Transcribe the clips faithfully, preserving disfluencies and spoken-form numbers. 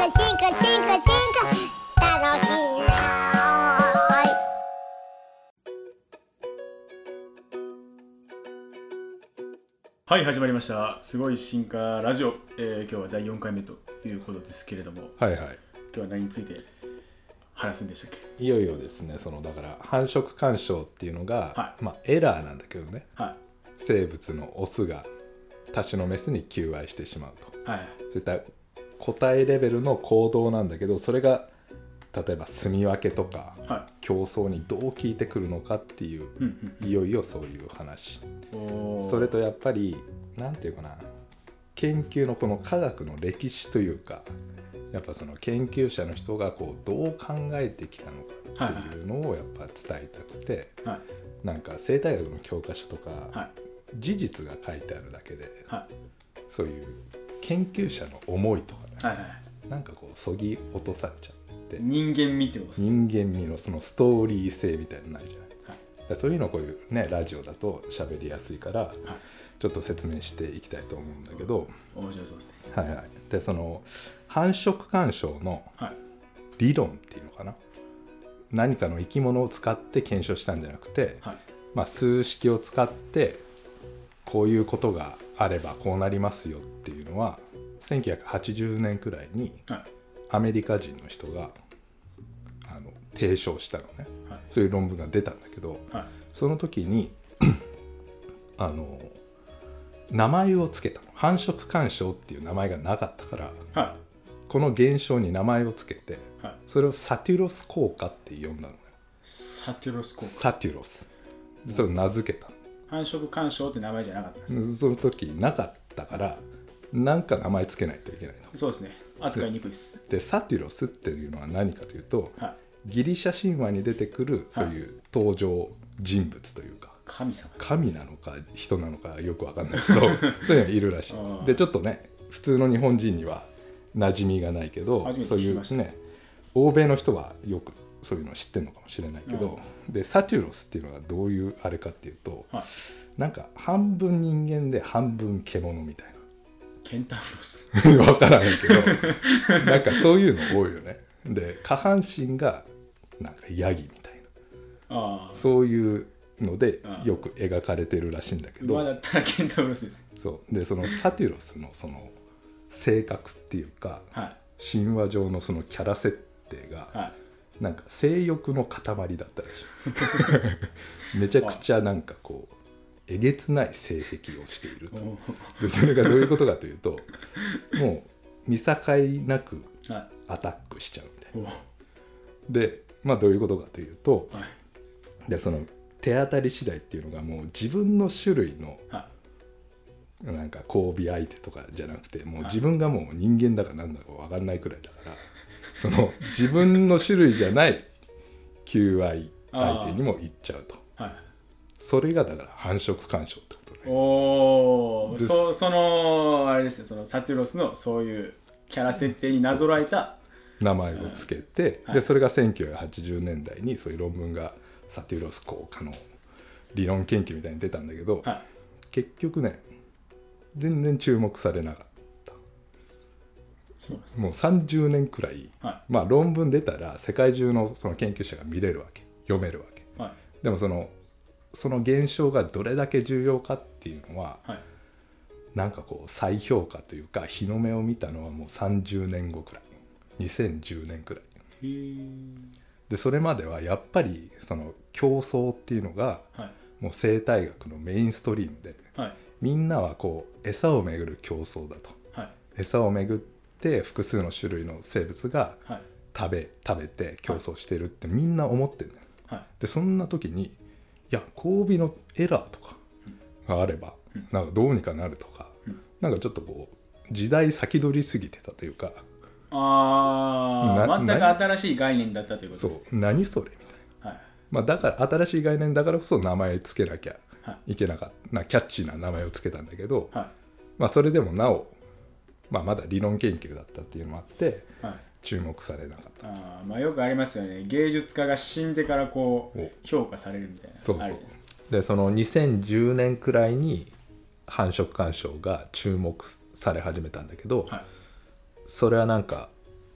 化進化進化進化楽しいな。 はい、始まりました。すごい進化ラジオ、えー、今日はだいよんかいめということですけれども、 はいはい、 今日は何について話すんでしたっけ？ いよいよですね。そのだから繁殖干渉っていうのが、 はい、 まあエラーなんだけどね、 はい、 生物のオスが他種のメスに求愛してしまうと、 はい、 そういった個体レベルの行動なんだけど、それが例えば住み分けとか、はい、競争にどう効いてくるのかっていう、うんうん、いよいよそういう話。それとやっぱりなんていうかな、研究のこの科学の歴史というか、やっぱその研究者の人がこうどう考えてきたのかっていうのをやっぱ伝えたくて、はい、なんか生態学の教科書とか、はい、事実が書いてあるだけで、はい、そういう研究者の思いとかね、はいはい、なんかこうそぎ落とされちゃって人間味ってことですね。 人間味のそのストーリー性みたいなのないじゃない、はい、そういうのをこういうねラジオだと喋りやすいから、はい、ちょっと説明していきたいと思うんだけど、 面白そうですね。 はいはい。でその繁殖干渉の理論っていうのかな、はい、何かの生き物を使って検証したんじゃなくて、はい、まあ、数式を使ってこういうことがあればこうなりますよっていうのはせんきゅうひゃくはちじゅうねんくらいにアメリカ人の人があの提唱したのね、はい、そういう論文が出たんだけど、はい、その時にあの名前をつけたの。繁殖干渉っていう名前がなかったから、はい、この現象に名前をつけて、はい、それをサテュロス効果って呼んだのね。 サテュロス効果。 サテュロス。それを名付けたの。 繁殖干渉って名前じゃなかったです。 その時なかったから、なんか名前つけないといけないの。 そうですね。扱いにくいです。 で、サテュロスっていうのは何かというと、はい、ギリシャ神話に出てくるそういう登場人物というか、 神様、 神なのか人なのかよく分かんないけどそういうのがいるらしい。でちょっとね普通の日本人には馴染みがないけど、そういうね欧米の人はよくそういうの知ってるのかもしれないけど、でサテュロスっていうのがどういうあれかっていうと、はい、なんか半分人間で半分獣みたいな。 ケンタウロス分からないけどなんかそういうの多いよね。で下半身がなんかヤギみたいな、あそういうのでよく描かれてるらしいんだけど、 今だったらケンタウロスです。 そうでそのサテュロスのその性格っていうか、はい、神話上のそのキャラ設定が、はい、なんか性欲の塊だったらしいめちゃくちゃなんかこうえげつない性癖をしていると。でそれがどういうことかというともう見境なくアタックしちゃうみたいな。でまあどういうことかというと、はい、でその手当たり次第っていうのがもう自分の種類のなんか交尾相手とかじゃなくて、もう自分がもう人間だかなんだか分かんないくらいだから、その自分の種類じゃない求愛相手にも行っちゃうと。それがだから繁殖干渉ってことね。 おー、そ, そのあれですね、そのサテュロスのそういうキャラ設定になぞらえた名前をつけて、うん、でそれがせんきゅうひゃくはちじゅうねんだいにそういう論文がサテュロス効果の理論研究みたいに出たんだけど、はい、結局ね全然注目されなかった。そうですね、もうさんじゅうねんくらい、はい、まあ論文出たら世界中のその研究者が見れるわけ、読めるわけ、はい、でもそのその現象がどれだけ重要かっていうのは、はい、なんかこう再評価というか日の目を見たのはもうさんじゅうねんごくらい、にせんじゅうねんくらい。へー。でそれまではやっぱりその競争っていうのが、はい、もう生態学のメインストリームで、はい、みんなはこう餌をめぐる競争だと、はい、餌をめぐって複数の種類の生物が食べ、食べて競争してるってみんな思ってるんだよ、はい、でそんな時にいや交尾のエラーとかがあれば、うん、なんかどうにかなるとか、うん、なんかちょっとこう時代先取りすぎてたというか、 ああ、全く新しい概念だったということですね。 そう、何それみたいな、はい、まあ、だから新しい概念だからこそ名前つけなきゃいけなかった、はい、キャッチーな名前をつけたんだけど、はい、まあ、それでもなお、まあ、まだ理論研究だったっていうのもあって、はい、注目されなかった。 あ、まあ、よくありますよね、芸術家が死んでからこう評価されるみたいな。 そうそう。でそのにせんじゅうねんくらいに繁殖干渉が注目され始めたんだけど、はい、それはなんか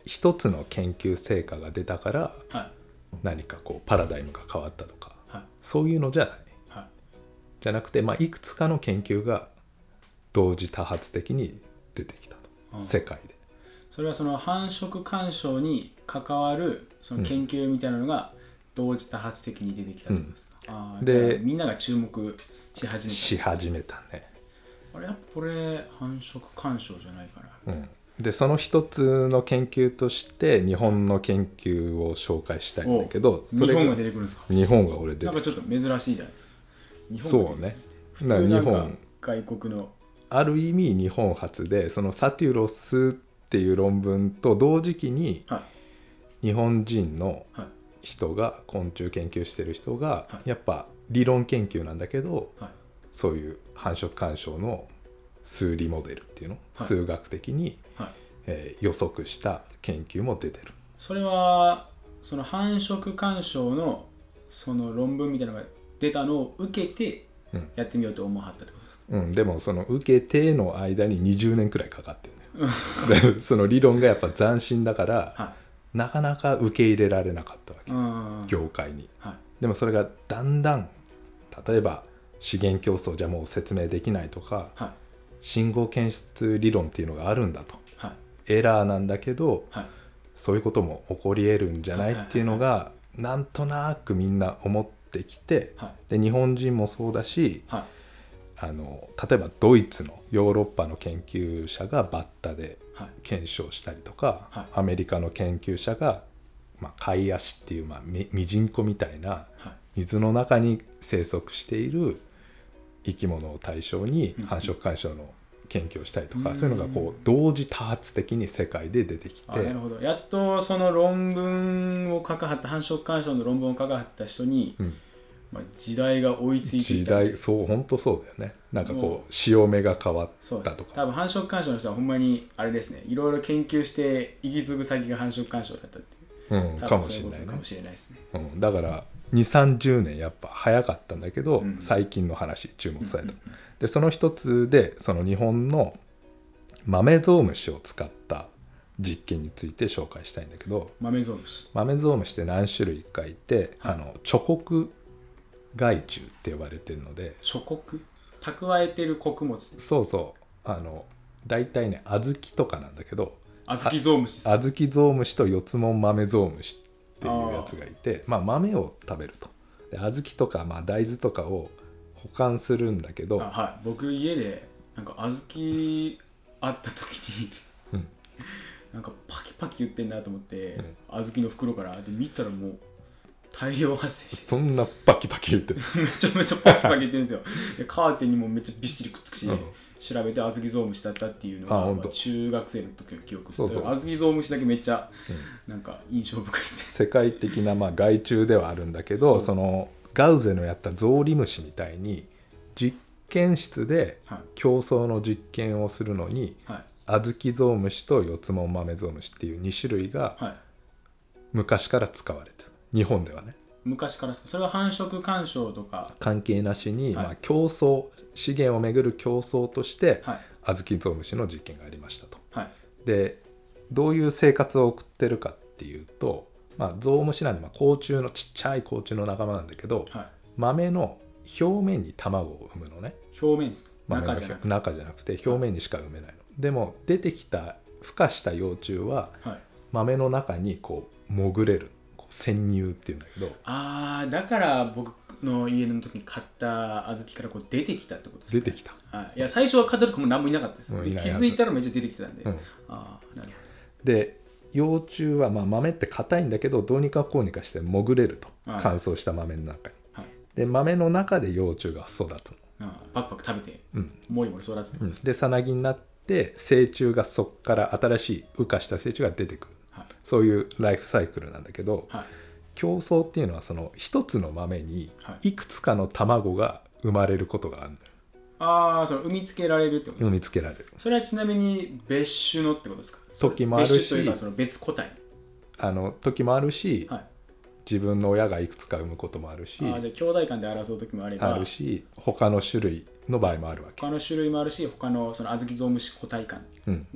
一つの研究成果が出たから、 はい、 何かこうパラダイムが変わったとか、 はい、 そういうのじゃない、 はい、 じゃなくて、まあ、いくつかの研究が同時多発的に出てきたと、うん、世界で。 それはその繁殖干渉に関わるその研究みたいなのが同時多発的に出てきたってことですか、うん、あでじゃあみんなが注目し始めたし始めたね。 あれやっぱこれ繁殖干渉じゃないかな、 うん、でその一つの研究として日本の研究を紹介したいんだけど、 それが日本が出てくるんですか。 日本が俺出てくる。 なんかちょっと珍しいじゃないですか。日本そうね。 普通なんか外国のある意味日本初で、そのサテュロスっていう論文と同時期に日本人の人が昆虫研究してる人がやっぱ理論研究なんだけど、そういう繁殖干渉の数理モデルっていうの、数学的にえ予測した研究も出てる。 それはその繁殖干渉のその論文みたいなのが出たのを受けてやってみようと思わはったってことですか。 うん、でもその受けての間ににじゅうねんくらいかかってるんだよその理論がやっぱ斬新だから、はい、なかなか受け入れられなかったわけ、業界に、はい、でもそれがだんだん例えば資源競争じゃもう説明できないとか、はい、信号検出理論っていうのがあるんだと、はい、エラーなんだけど、はい、そういうことも起こり得るんじゃないっていうのがなんとなくみんな思ってきて、はい、で日本人もそうだし、はい、あの例えばドイツのヨーロッパの研究者がバッタで検証したりとか、はい、アメリカの研究者が、まあ、カイアシっていう、まあ、ミジンコみたいな水の中に生息している生き物を対象に繁殖干渉の研究をしたりとか、うん、そういうのがこう同時多発的に世界で出てきて、 あ、なるほど。やっとその論文を書かはった繁殖干渉の論文を書かはった人に、うんまあ、時代が追いついてきた。 時代、そう本当そうだよね。なんかこう潮目が変わったとか。 多分繁殖干渉の人はほんまにあれですね、いろいろ研究して行き継ぐ先が繁殖干渉だったっていう、 うん、かもしれないね。 かもしれないですね、 うん、だからにじゅう、さんじゅうねんやっぱ早かったんだけど、うん、最近の話注目された、うんうんうん、でその一つでその日本の豆ゾウムシを使った実験について紹介したいんだけど、 豆ゾウムシ豆ゾウムシって何種類かいて、はい、あの貯穀害虫って呼ばれてるので、 貯穀蓄えてる穀物、 そうそう、あのだいたいね小豆とかなんだけど、 小豆ゾウムシ、 小豆ゾウムシと四つ紋豆ゾウムシっていうやつがいて、まあ豆を食べると。で小豆とか、まあ、大豆とかを保管するんだけど、 あ、はい、僕家でなんか小豆あった時に、うん、なんかパキパキ言ってんなと思って、うん、小豆の袋からで見たらもう大量発生して、 そんなパキパキ言ってるめちゃめちゃパキパキ言ってるんですよでカーテンにもめっちゃびっしりくっつくし、うん、調べて小豆ゾウムシだったっていうのが、まあ、中学生の時の記憶です。そうそう、小豆ゾウムシだけめっちゃ、うん、なんか印象深いですね。世界的な、まあ、害虫ではあるんだけど、そのガウゼのやったゾウリムシみたいに実験室で競争の実験をするのに、はい、小豆ゾウムシと四つ紋豆ゾウムシっていうに種類が昔から使われてる、日本ではね。 昔からですか。それは繁殖干渉とか関係なしに、はい、まあ、競争、資源をめぐる競争として、はい、小豆ゾウムシの実験がありましたと、はい、でどういう生活を送ってるかっていうと、まあ、ゾウムシなんで、まあ、甲虫のちっちゃい甲虫の仲間なんだけど、はい、豆の表面に卵を産むのね。 表面ですか。 中じゃなくて、中じゃなくて表面にしか産めないの、はい、でも出てきた孵化した幼虫は、はい、豆の中にこう潜れる、こう潜入っていうんだけど、 ああ、だから僕の家の時に買った小豆からこう出てきたってことですね。 出てきた、 はい、いや最初は買った時も何もいなかったです、うん、で気づいたらめっちゃ出てきてたんで、うん、あなるほど。 で幼虫は、まあ、豆って硬いんだけどどうにかこうにかして潜れると、はい、乾燥した豆の中に、はい、で豆の中で幼虫が育つの。 あパクパク食べて、うん、もりもり育つってことです、 でさなぎになって成虫がそこから新しい孵化した成虫が出てくる、はい、そういうライフサイクルなんだけど、はい、競争っていうのはその一つの豆にいくつかの卵が生まれることがあるんだよ。 ああ、その産みつけられるってことですか。 産みつけられる。 それはちなみに別種のってことですか。 時もあるし、 別種というかその別個体、 あの時もあるし、はい、自分の親がいくつか産むこともあるし、 あ、じゃあ兄弟間で争う時もあればあるし、他の種類の場合もあるわけ。 他の種類もあるし、他のその小豆ゾウムシ個体間でもある、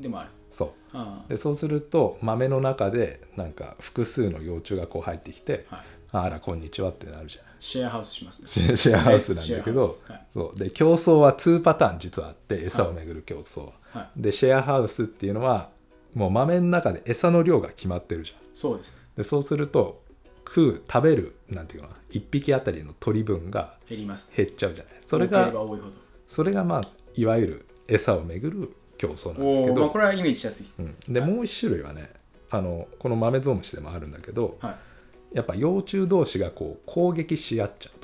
そうでそうすると豆の中でなんか複数の幼虫がこう入ってきて、はい、あらこんにちはってなるじゃん。 シェアハウスしますね。 シェアハウスなんだけど、はい、そうで競争はにパターン実はあって、餌をめぐる競争は、はい、でシェアハウスっていうのはもう豆の中で餌の量が決まってるじゃん。 そうです。 でそうすると食う食べるなんていうのかないっぴきあたりの鳥分が減ります、 減っちゃうじゃない。それがそれがまあいわゆる餌をめぐる競争なんだけど、 まあ、これはイメージしやすいです、 うん、で、はい、もう一種類はねあのこの豆ゾウムシでもあるんだけど、はい、やっぱ幼虫同士がこう攻撃し合っちゃうと。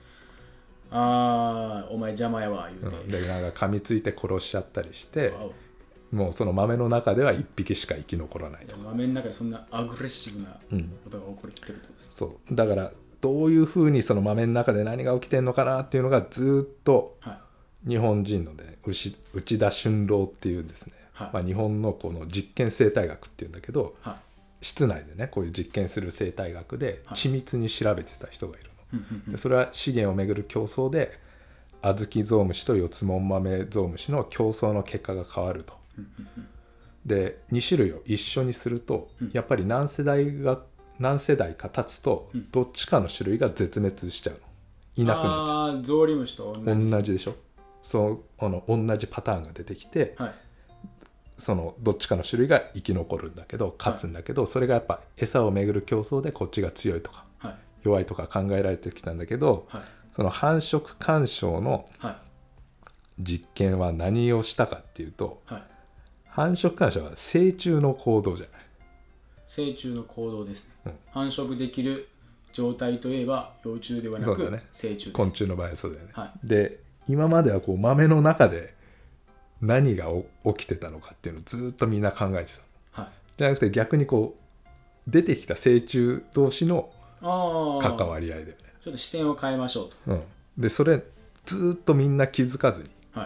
あーお前邪魔やわ言うて、 うん、でなんか噛みついて殺しちゃったりしてもうその豆の中ではいっぴきしか生き残らないと。 豆の中でそんなアグレッシブなことが起こりきてるってことです、 うん、そうだからどういうふうにその豆の中で何が起きてるのかなっていうのがずっと日本人のね内田俊郎っていうんですね、はいまあ、日本のこの実験生態学っていうんだけど、はい、室内でねこういう実験する生態学で緻密に調べてた人がいるの、はい、でそれは資源をめぐる競争でアズキゾウムシとヨツモンマメゾウムシの競争の結果が変わると。でに種類を一緒にすると、うん、やっぱり何世代が何世代か経つと、うん、どっちかの種類が絶滅しちゃうの。いなくなっちゃう。 ああゾウリムシと同じ同じでしょ。そうあの同じパターンが出てきて、はい、そのどっちかの種類が生き残るんだけど勝つんだけど、はい、それがやっぱ餌をめぐる競争でこっちが強いとか、はい、弱いとか考えられてきたんだけど、はい、その繁殖干渉の実験は何をしたかっていうと、はい、繁殖干渉は成虫の行動じゃない。 成虫の行動ですね、うん、繁殖できる状態といえば幼虫ではなく、ね、成虫です。 昆虫の場合はそうだよね、はい、で今まではこう豆の中で何が起きてたのかっていうのをずっとみんな考えてた、はい、じゃなくて逆にこう出てきた成虫同士の関わり合いで、ね、 ちょっと視点を変えましょうと、 うん、でそれずっとみんな気づかずに、はい、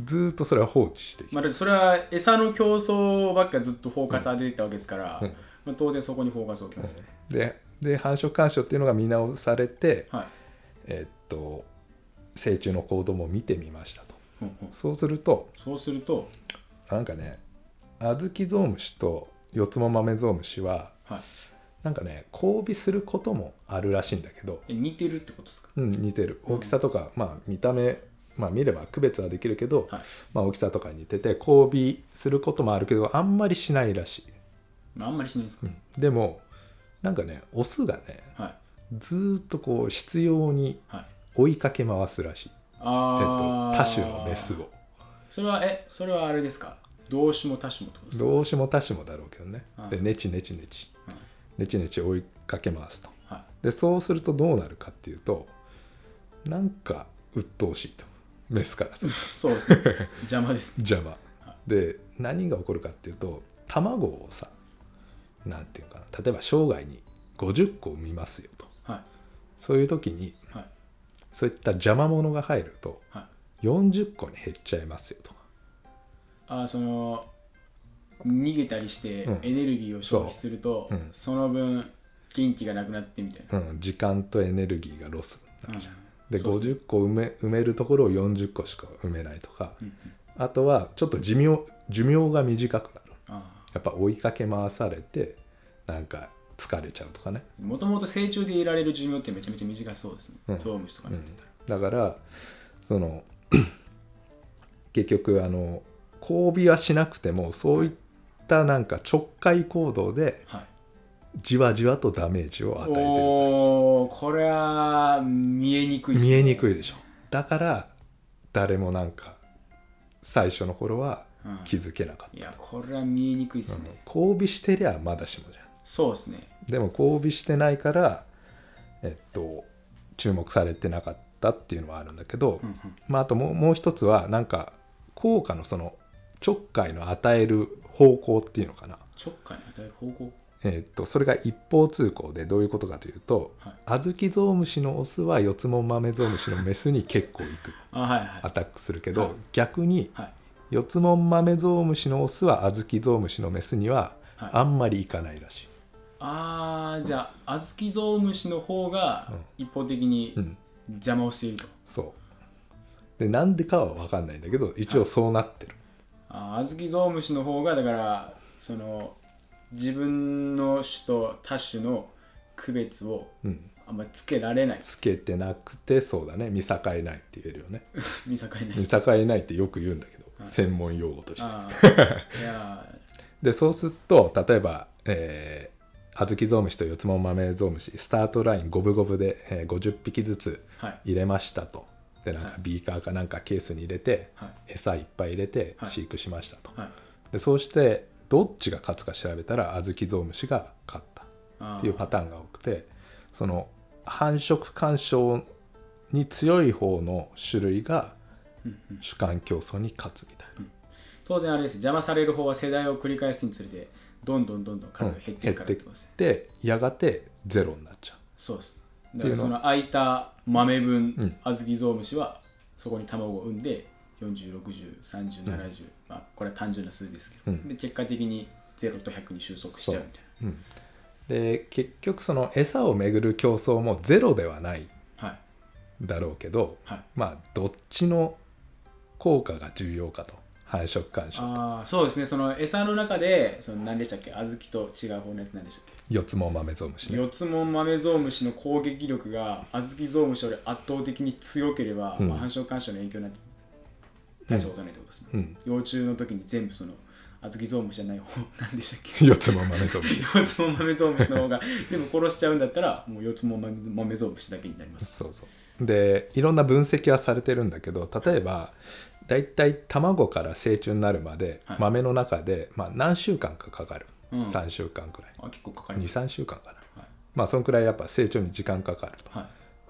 ずっとそれは放置してきて、 まあ、それは餌の競争ばっかりずっとフォーカスされていったわけですから、うんうんまあ、当然そこにフォーカスを置きますね、 うん、で, で繁殖干渉っていうのが見直されて、はいえー、っと成虫の行動も見てみましたと、うんうん、そうするとそうするとなんかねアズキゾウムシとヨツモマメゾウムシは、はい、なんかね交尾することもあるらしいんだけど。 似てるってことですか？ うん似てる大きさとか、うん、まあ見た目まあ見れば区別はできるけど、はいまあ、大きさとかに似てて交尾することもあるけどあんまりしないらしい。 あんまりしないですか、 うん、でもなんかねオスがね、はい、ずっとこう執拗に追いかけ回すらしい、はいえっと、多種のメスを。 それはえそれはあれですか？動詞も多種もってことですか？ 動詞も多種もだろうけどね、はい、でネチネチネチ、はい、ネチネチ追いかけ回すと、はい、でそうするとどうなるかっていうとなんか鬱陶しいとメスからするとそうですね邪魔です邪魔、はい、で何が起こるかっていうと卵をさなんていうかな例えば生涯にごじゅっこ産みますよと、はい、そういう時に、はい、そういった邪魔者が入ると、はい、よんじゅっこに減っちゃいますよとか。 あその逃げたりしてエネルギーを消費すると、うん、そ, その分元気がなくなってみたいな、 うん、時間とエネルギーがロスになるじゃん、うん、でごじゅっこ埋 め, 埋めるところをよんじゅっこしか埋めないとか、うんうん、あとはちょっと寿命寿命が短くなる。やっぱ追いかけ回されてなんか疲れちゃうとかね。 もともと成虫でいられる寿命ってめちゃめちゃ短そうですね、うん、ゾウムシとか見てたら、うん、だからその結局あの交尾はしなくてもそういったなんかちょっかい行動でじわじわとダメージを与えてる、はい、 おこれは見えにくいですね。 見えにくいでしょ。だから誰もなんか最初の頃は気づけなかった、うん、 いやこれは見えにくいですね、 うん、交尾してりゃまだしもじゃん。 そうですね。 でも交尾してないからえっと注目されてなかったっていうのはあるんだけど、うんうんまあ、あともう、もう一つはなんか効果のそのちょっかいの与える方向っていうのかな。 ちょっかいの与える方向、 えっとそれが一方通行でどういうことかというと、はい、アズキゾウムシのオスはヨツモンマメゾウムシのメスに結構いくあ、はいはい、 アタックするけど、はい、逆に、 はいヨツモンマメゾウムシのオスはアズキゾウムシのメスにはあんまりいかないらしい、 はい、あーじゃあアズキゾウムシの方が一方的に邪魔をしていると、 うんうん、そうでなんでかは分かんないんだけど一応そうなってる、 ああ、小豆ゾウムシの方がだからその自分の種と他種の区別をあんまりつけられない、うん、 つけてなくて、そうだね、見境ないって言えるよね見境ない見境ないってよく言うんだけど、はい、専門用語としていやでそうすると例えば、えー、小豆ゾウムシと四つも豆ゾウムシスタートライン五分五分で、えー、ごじゅっぴきずつ入れましたと、はい、でなんかビーカーかなんかケースに入れて、はい、餌いっぱい入れて飼育しましたと、はいはい、でそうしてどっちが勝つか調べたら小豆ゾウムシが勝ったっていうパターンが多くて、その繁殖干渉に強い方の種類が主観競争に勝つみたいな、うん、 当然あれです、邪魔される方は世代を繰り返すにつれてどんどんどんどん数が減っていくからってことですね、 うん、減ってやがてゼロになっちゃう。 そうです。だからその空いた豆分、うん、小豆ゾウムシはそこに卵を産んでよんじゅう、ろくじゅう、さんじゅう、ななじゅう、うんまあ、これは単純な数字ですけど、うん、で結果的にゼロとひゃくに収束しちゃうみたいな、うん、 で結局その餌をめぐる競争もゼロではないだろうけど、はいはい、まあどっちの効果が重要かと、繁殖干渉と。 あそうですね、その餌の中でその何でしたっけ、小豆と違う方のやつ何でしたっけ、 四つも豆ゾウムシね。 四つも豆ゾウムシの攻撃力が小豆ゾウムシより圧倒的に強ければ、うんまあ、繁殖干渉の影響になって大したことないってことですね、うん、幼虫の時に全部その小豆ゾウムシじゃない方何でしたっけ四つも豆ゾウムシ四つも豆ゾウムシの方が全部殺しちゃうんだったらもう四つも豆ゾウムシだけになります。 そうそうでいろんな分析はされてるんだけど、例えばだいたい卵から成虫になるまで、はい、豆の中で、まあ、何週間かかかる、うん、さんしゅうかんくらい、 あ結構かかります に,さん週間かな、はい、まあそのくらいやっぱ成長に時間かかると、はい、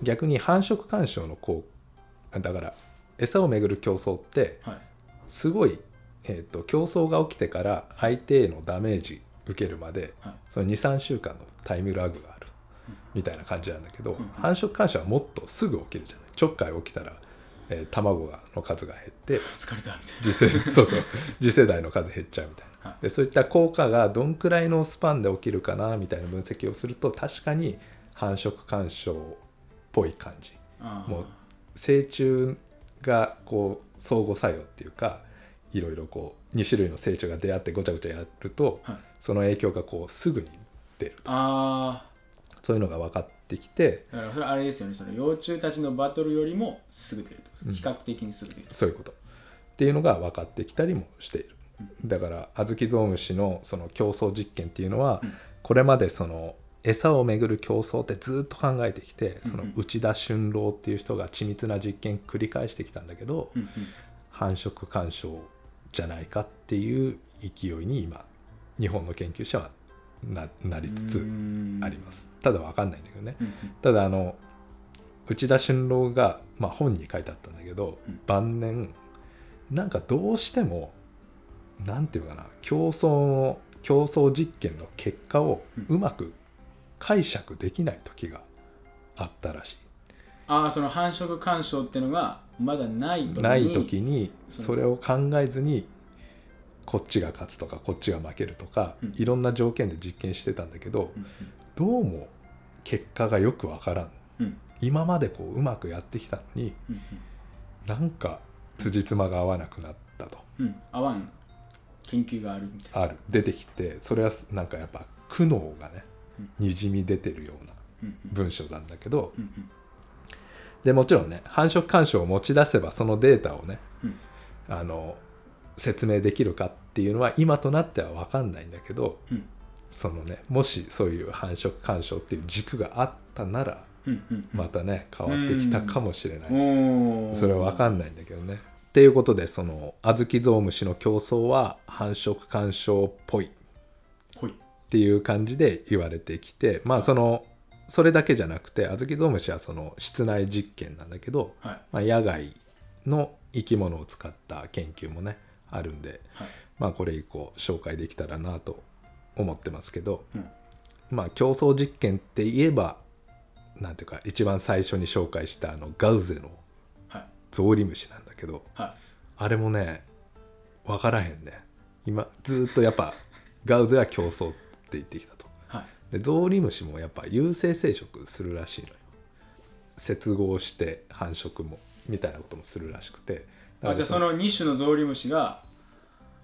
逆に繁殖干渉の効果だから餌をめぐる競争って、はい、すごい、えーと、競争が起きてから相手へのダメージ受けるまで、はい、その にさんしゅうかんのタイムラグがある、うん、みたいな感じなんだけど、うん、繁殖干渉はもっとすぐ起きるじゃない。ちょっかい起きたらえー、卵がの数が減って疲れたみたいな次世そうそう次世代の数減っちゃうみたいな、はい、でそういった効果がどんくらいのスパンで起きるかなみたいな分析をすると確かに繁殖干渉っぽい感じ、もう成虫がこう相互作用っていうかいろいろこうに種類の成虫が出会ってごちゃごちゃやると、はい、その影響がこうすぐに出ると、あそういうのが分かってきて、 だからそれあれですよね、その幼虫たちのバトルよりもすぐ出ると、うん、比較的にすぐ出る、 そういうことっていうのが分かってきたりもしている、うん、だから小豆ゾウムシのその競争実験っていうのは、うん、これまでその餌をめぐる競争ってずっと考えてきて、その内田俊郎っていう人が緻密な実験繰り返してきたんだけど、うんうん、繁殖干渉じゃないかっていう勢いに今日本の研究者は な, なりつつあります。ただ分かんないんだけどね、うんうん、ただあの内田俊郎が、まあ、本に書いてあったんだけど、うん、晩年なんかどうしてもなんていうかな、競争の競争実験の結果をうまく解釈できない時があったらしい、 うん、ああその繁殖干渉っていうのがまだない時にない時にそれを考えずにこっちが勝つとかこっちが負けるとか、うん、いろんな条件で実験してたんだけど、うんうん、どうも結果がよくわからん、うん、今までこううまくやってきたのに、うんうん、なんか辻褄が合わなくなったと、 うん、合わん研究があるみたいなある出てきて、それはなんかやっぱ苦悩がね、うん、にじみ出てるような文章なんだけど、うんうん、でもちろんね繁殖干渉を持ち出せばそのデータをね、うん、あの説明できるかっていうのは今となっては分かんないんだけど、うん、そのねもしそういう繁殖干渉っていう軸があったなら、うんうんうん、またね変わってきたかもしれないし、うん、それは分かんないんだけどね。っていうことでその小豆ゾウムシの競争は繁殖干渉っぽいっていう感じで言われてきて、まあそのそれだけじゃなくて小豆ゾウムシはその室内実験なんだけど、はいまあ、野外の生き物を使った研究もねあるんで、はい、まあこれ以降紹介できたらなと思ってますけど、うん、まあ競争実験って言えばなんていうか一番最初に紹介したあのガウゼのゾウリムシなんだけど、はい、あれもね分からへんね。今ずっとやっぱガウゼは競争って言ってきたと、はい、でゾウリムシもやっぱ有性生殖するらしいのよ。接合して繁殖もみたいなこともするらしくて、 あじゃあそのに種のゾウリムシが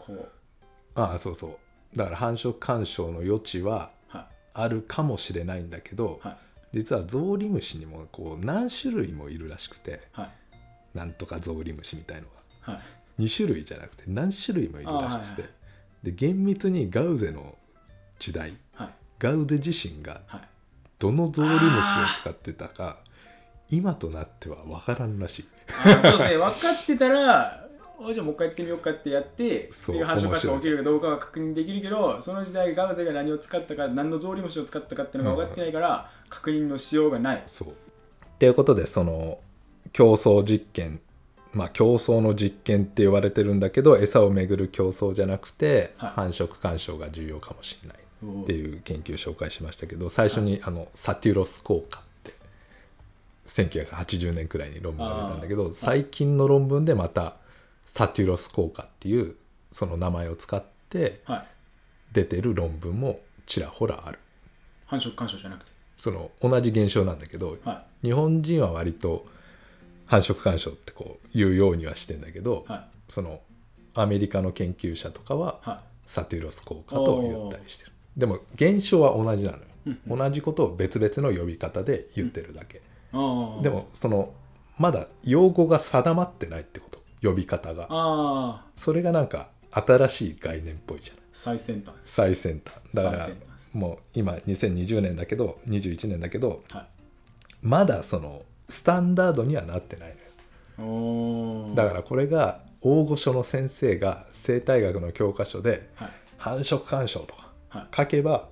こうああそうそうだから繁殖干渉の余地はあるかもしれないんだけど、はい、実はゾウリムシにもこう何種類もいるらしくて、はい、なんとかゾウリムシみたいのが、はい、に種類じゃなくて何種類もいるらしくて、はいはい、で厳密にガウゼの時代、はい、ガウゼ自身がどのゾウリムシを使ってたか今となっては分からんらしい。 あそうですね分かってたらじゃあもう一回やってみようかってやってっていう繁殖干渉が起きるかどうかは確認できるけど、その時代ガウゼが何を使ったか何のゾウリムシを使ったかっていうのが分かってないから、うん、確認のしようがない。 そうっていうことでその競争実験まあ競争の実験って言われてるんだけど餌をめぐる競争じゃなくて、はい、繁殖干渉が重要かもしれないっていう研究を紹介しましたけど、最初に、はい、あのサテュロス効果ってせんきゅうひゃくはちじゅうねんくらいに論文が出たんだけど、最近の論文でまたサテュロス効果っていうその名前を使って出てる論文もちらほらある。 繁殖干渉じゃなくてその同じ現象なんだけど、はい、日本人は割と繁殖干渉ってこう言うようにはしてんだけど、はい、そのアメリカの研究者とかはサテュロス効果と言ったりしてる。でも現象は同じなのよ、うんうん、同じことを別々の呼び方で言ってるだけ、うん、でもそのまだ用語が定まってないってこと、呼び方が。あそれがなんか新しい概念っぽいじゃない。 最先端最先端だからもう今にせんにじゅうねんだけどにじゅういちねんだけど、はい、まだそのスタンダードにはなってないのよ。おだからこれが大御所の先生が生態学の教科書で、はい、繁殖干渉とか書けば、はい、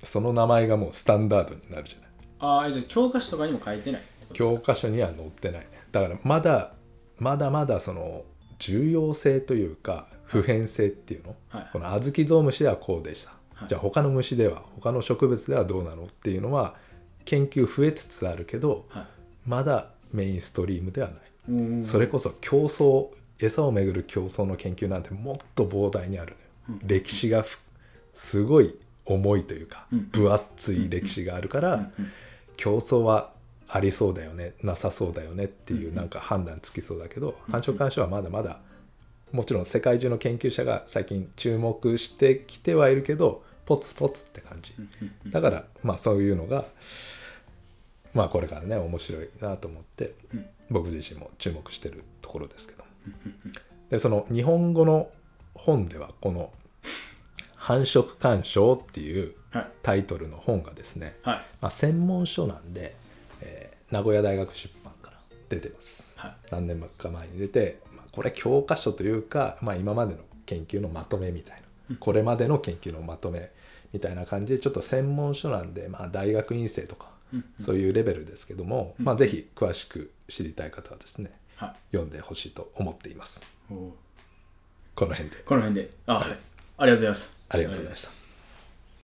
その名前がもうスタンダードになるじゃない。 ああじゃあ教科書とかにも書いてない。 教科書には載ってないね。だからまだまだまだその重要性というか普遍性っていうの、はい、このアズキゾウムシではこうでした、はい、じゃあ他の虫では他の植物ではどうなのっていうのは研究増えつつあるけど、はい、まだメインストリームではない。うんそれこそ競争餌をめぐる競争の研究なんてもっと膨大にあるのよ、うん、歴史がすごい重いというか、うん、分厚い歴史があるから、うんうん、競争はありそうだよねなさそうだよねっていうなんか判断つきそうだけど、繁殖干渉はまだまだもちろん世界中の研究者が最近注目してきてはいるけどポツポツって感じだから、まあそういうのがまあこれからね面白いなと思って僕自身も注目してるところですけど、でその日本語の本ではこの繁殖干渉っていうタイトルの本がですね、はいまあ、専門書なんでえー、名古屋大学出版から出てます、はい、何年か前に出て、まあ、これ教科書というか、まあ、今までの研究のまとめみたいな、うん、これまでの研究のまとめみたいな感じでちょっと専門書なんで、まあ、大学院生とか、うんうん、そういうレベルですけども、うんまあ、ぜひ詳しく知りたい方はですね、はい、読んでほしいと思っています。この辺でこの辺であ、はい、ありがとうございました。 ありがとうございました。